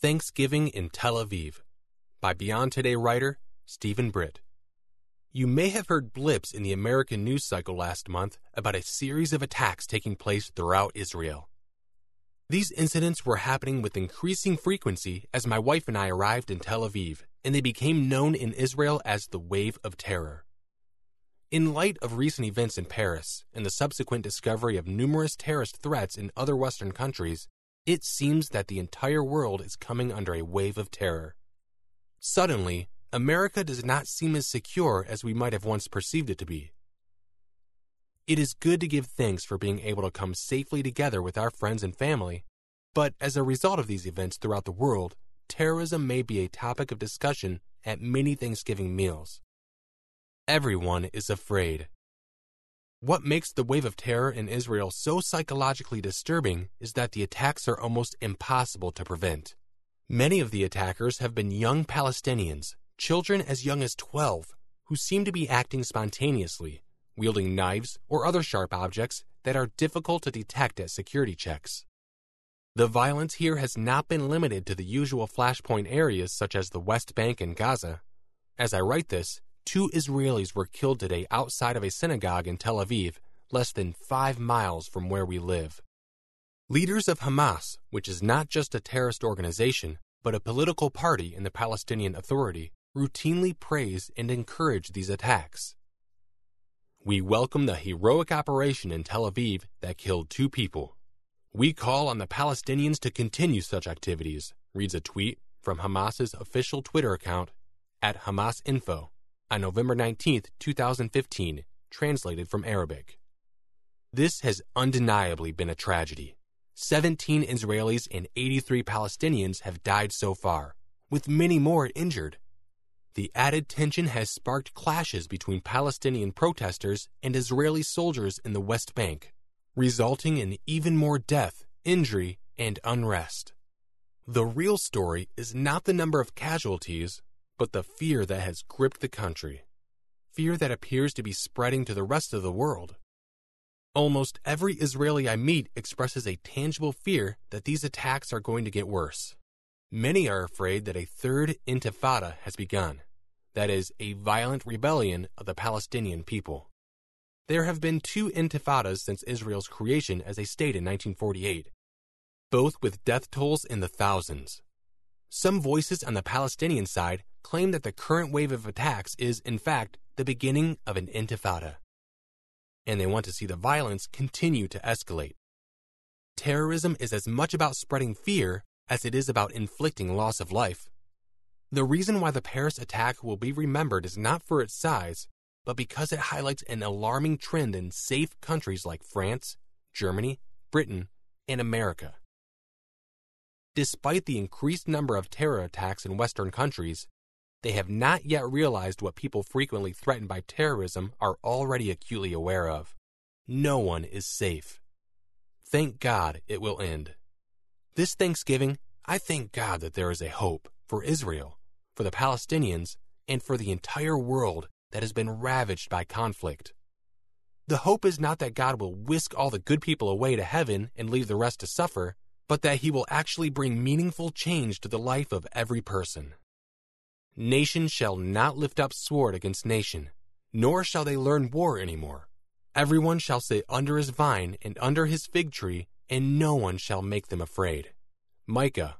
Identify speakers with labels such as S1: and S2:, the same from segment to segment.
S1: Thanksgiving in Tel Aviv by Beyond Today writer Stephen Britt. You may have heard blips in the American news cycle last month about a series of attacks taking place throughout Israel. These incidents were happening with increasing frequency as my wife and I arrived in Tel Aviv, and they became known in Israel as the Wave of Terror. In light of recent events in Paris and the subsequent discovery of numerous terrorist threats in other Western countries, it seems that the entire world is coming under a wave of terror. Suddenly, America does not seem as secure as we might have once perceived it to be. It is good to give thanks for being able to come safely together with our friends and family, but as a result of these events throughout the world, terrorism may be a topic of discussion at many Thanksgiving meals. Everyone is afraid. What makes the wave of terror in Israel so psychologically disturbing is that the attacks are almost impossible to prevent. Many of the attackers have been young Palestinians, children as young as 12, who seem to be acting spontaneously, wielding knives or other sharp objects that are difficult to detect at security checks. The violence here has not been limited to the usual flashpoint areas such as the West Bank and Gaza. As I write this, 2 Israelis were killed today outside of a synagogue in Tel Aviv, less than 5 miles from where we live. Leaders of Hamas, which is not just a terrorist organization, but a political party in the Palestinian Authority, routinely praise and encourage these attacks. We welcome the heroic operation in Tel Aviv that killed 2 people. We call on the Palestinians to continue such activities, reads a tweet from Hamas's official Twitter account @HamasInfo. On November 19, 2015, translated from Arabic. This has undeniably been a tragedy. 17 Israelis and 83 Palestinians have died so far, with many more injured. The added tension has sparked clashes between Palestinian protesters and Israeli soldiers in the West Bank, resulting in even more death, injury, and unrest. The real story is not the number of casualties, but the fear that has gripped the country. Fear that appears to be spreading to the rest of the world. Almost every Israeli I meet expresses a tangible fear that these attacks are going to get worse. Many are afraid that a third intifada has begun, that is, a violent rebellion of the Palestinian people. There have been 2 intifadas since Israel's creation as a state in 1948, both with death tolls in the thousands. Some voices on the Palestinian side claim that the current wave of attacks is, in fact, the beginning of an intifada, and they want to see the violence continue to escalate. Terrorism is as much about spreading fear as it is about inflicting loss of life. The reason why the Paris attack will be remembered is not for its size, but because it highlights an alarming trend in safe countries like France, Germany, Britain, and America. Despite the increased number of terror attacks in Western countries, they have not yet realized what people frequently threatened by terrorism are already acutely aware of. No one is safe. Thank God it will end. This Thanksgiving, I thank God that there is a hope for Israel, for the Palestinians, and for the entire world that has been ravaged by conflict. The hope is not that God will whisk all the good people away to heaven and leave the rest to suffer, but that He will actually bring meaningful change to the life of every person. Nation shall not lift up sword against nation, nor shall they learn war anymore. Everyone shall sit under his vine and under his fig tree, and no one shall make them afraid. Micah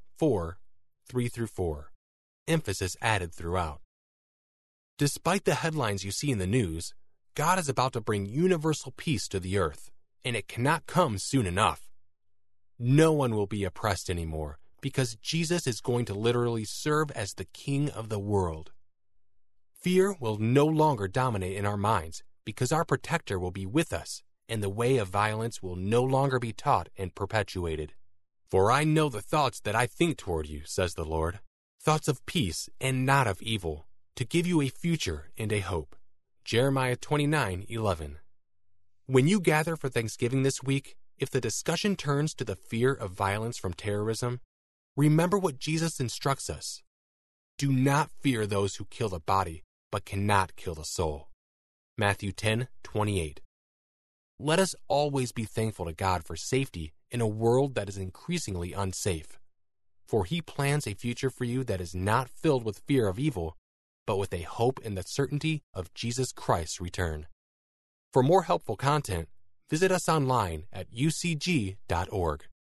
S1: 4:3-4. Emphasis added throughout. Despite the headlines you see in the news, God is about to bring universal peace to the earth, and it cannot come soon enough. No one will be oppressed anymore, because Jesus is going to literally serve as the King of the world. Fear will no longer dominate in our minds, because our protector will be with us, and the way of violence will no longer be taught and perpetuated. For I know the thoughts that I think toward you, says the Lord, thoughts of peace and not of evil, to give you a future and a hope. Jeremiah 29:11. When you gather for Thanksgiving this week, if the discussion turns to the fear of violence from terrorism, remember what Jesus instructs us. Do not fear those who kill the body, but cannot kill the soul. Matthew 10:28. Let us always be thankful to God for safety in a world that is increasingly unsafe. for He plans a future for you that is not filled with fear of evil, but with a hope in the certainty of Jesus Christ's return. For more helpful content, visit us online at ucg.org.